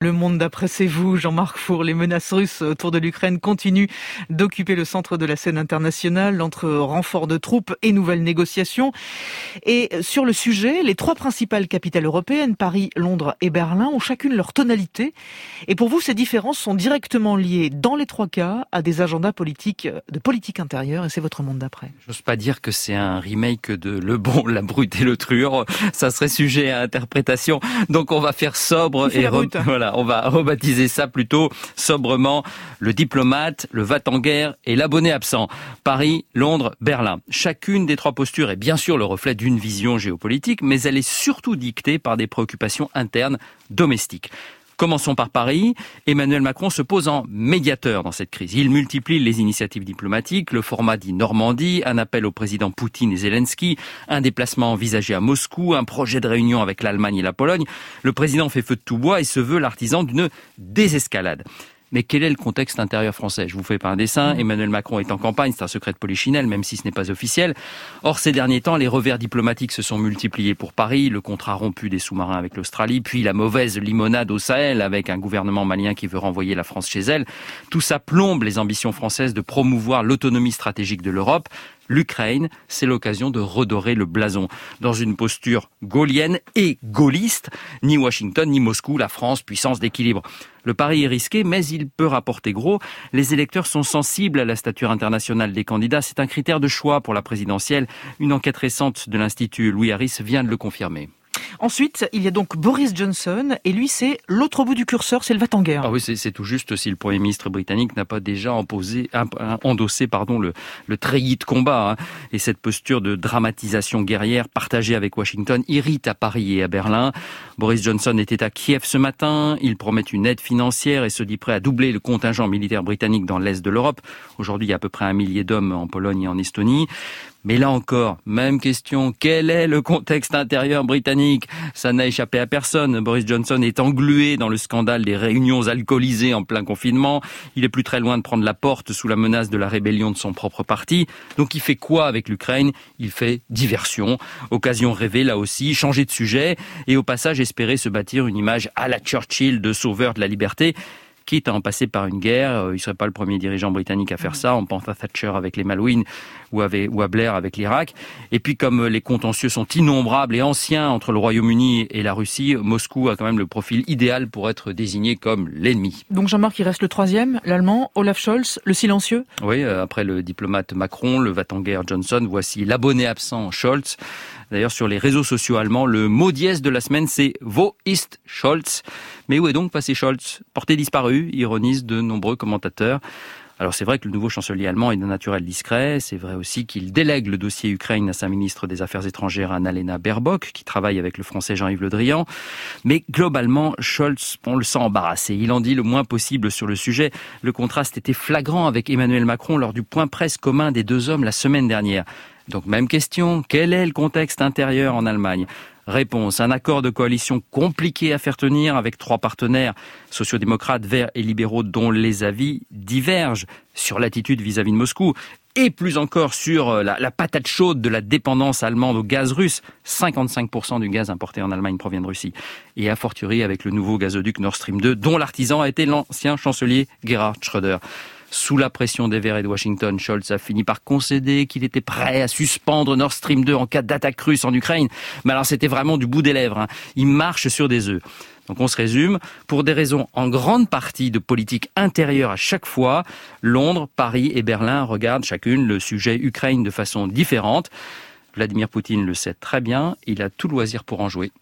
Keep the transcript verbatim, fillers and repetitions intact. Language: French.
Le Monde d'après, c'est vous, Jean-Marc Four. Les menaces russes autour de l'Ukraine continuent d'occuper le centre de la scène internationale entre renforts de troupes et nouvelles négociations. Et sur le sujet, les trois principales capitales européennes, Paris, Londres et Berlin, ont chacune leur tonalité. Et pour vous, ces différences sont directement liées, dans les trois cas, à des agendas politiques, de politique intérieure. Et c'est votre Monde d'après. J'ose pas dire que c'est un remake de Le Bon, la Brute et le Truand. Ça serait sujet à interprétation. Donc on va faire sobre et re... voilà. On va rebaptiser ça plutôt sobrement le diplomate, le va-t-en-guerre et l'abonné absent. Paris, Londres, Berlin. Chacune des trois postures est bien sûr le reflet d'une vision géopolitique, mais elle est surtout dictée par des préoccupations internes domestiques. Commençons par Paris. Emmanuel Macron se pose en médiateur dans cette crise. Il multiplie les initiatives diplomatiques, le format dit Normandie, un appel au président Poutine et Zelensky, un déplacement envisagé à Moscou, un projet de réunion avec l'Allemagne et la Pologne. Le président fait feu de tout bois et se veut l'artisan d'une désescalade. Mais quel est le contexte intérieur français ? Je vous fais pas un dessin. Emmanuel Macron est en campagne, c'est un secret de polichinelle, même si ce n'est pas officiel. Or, ces derniers temps, les revers diplomatiques se sont multipliés pour Paris, le contrat rompu des sous-marins avec l'Australie, puis la mauvaise limonade au Sahel avec un gouvernement malien qui veut renvoyer la France chez elle. Tout ça plombe les ambitions françaises de promouvoir l'autonomie stratégique de l'Europe. L'Ukraine, c'est l'occasion de redorer le blason. Dans une posture gaullienne et gaulliste, ni Washington ni Moscou, la France, puissance d'équilibre. Le pari est risqué, mais il peut rapporter gros. Les électeurs sont sensibles à la stature internationale des candidats. C'est un critère de choix pour la présidentielle. Une enquête récente de l'Institut Louis Harris vient de le confirmer. Ensuite, il y a donc Boris Johnson, et lui, c'est l'autre bout du curseur, c'est le va-t-en-guerre. Ah oui, c'est, c'est tout juste si le Premier ministre britannique n'a pas déjà imposé, endossé pardon, le, le treillis de combat. Hein. Et cette posture de dramatisation guerrière partagée avec Washington irrite à Paris et à Berlin. Boris Johnson était à Kiev ce matin. Il promet une aide financière et se dit prêt à doubler le contingent militaire britannique dans l'Est de l'Europe. Aujourd'hui, il y a à peu près un millier d'hommes en Pologne et en Estonie. Mais là encore, même question, quel est le contexte intérieur britannique ? Ça n'a échappé à personne. Boris Johnson est englué dans le scandale des réunions alcoolisées en plein confinement. Il est plus très loin de prendre la porte sous la menace de la rébellion de son propre parti. Donc il fait quoi avec l'Ukraine ? Il fait diversion. Occasion rêvée là aussi, changer de sujet et au passage espérer se bâtir une image à la Churchill de sauveur de la liberté. Quitte à en passer par une guerre, il ne serait pas le premier dirigeant britannique à faire ça. On pense à Thatcher avec les Malouines ou à Blair avec l'Irak. Et puis comme les contentieux sont innombrables et anciens entre le Royaume-Uni et la Russie, Moscou a quand même le profil idéal pour être désigné comme l'ennemi. Donc Jean-Marc, il reste le troisième, l'Allemand, Olaf Scholz, le silencieux. Oui, après le diplomate Macron, le va-t-en-guerre Johnson, voici l'abonné absent Scholz. D'ailleurs, sur les réseaux sociaux allemands, le mot dièse de la semaine, c'est « Wo ist Scholz ?» Mais où est donc passé Scholz ? Porté disparu, ironisent de nombreux commentateurs. Alors c'est vrai que le nouveau chancelier allemand est d'un naturel discret. C'est vrai aussi qu'il délègue le dossier Ukraine à sa ministre des Affaires étrangères, Annalena Baerbock, qui travaille avec le français Jean-Yves Le Drian. Mais globalement, Scholz, on le sent embarrassé. Il en dit le moins possible sur le sujet. Le contraste était flagrant avec Emmanuel Macron lors du point presse commun des deux hommes la semaine dernière. Donc même question, quel est le contexte intérieur en Allemagne ? Réponse, un accord de coalition compliqué à faire tenir avec trois partenaires, sociodémocrates, verts et libéraux, dont les avis divergent sur l'attitude vis-à-vis de Moscou. Et plus encore sur la, la patate chaude de la dépendance allemande au gaz russe. cinquante-cinq pour cent du gaz importé en Allemagne provient de Russie. Et a fortiori avec le nouveau gazoduc Nord Stream deux, dont l'artisan a été l'ancien chancelier Gerhard Schröder. Sous la pression des Verts et de Washington, Scholz a fini par concéder qu'il était prêt à suspendre Nord Stream deux en cas d'attaque russe en Ukraine. Mais alors c'était vraiment du bout des lèvres. Hein. Il marche sur des œufs. Donc on se résume, pour des raisons en grande partie de politique intérieure à chaque fois, Londres, Paris et Berlin regardent chacune le sujet Ukraine de façon différente. Vladimir Poutine le sait très bien, il a tout loisir pour en jouer.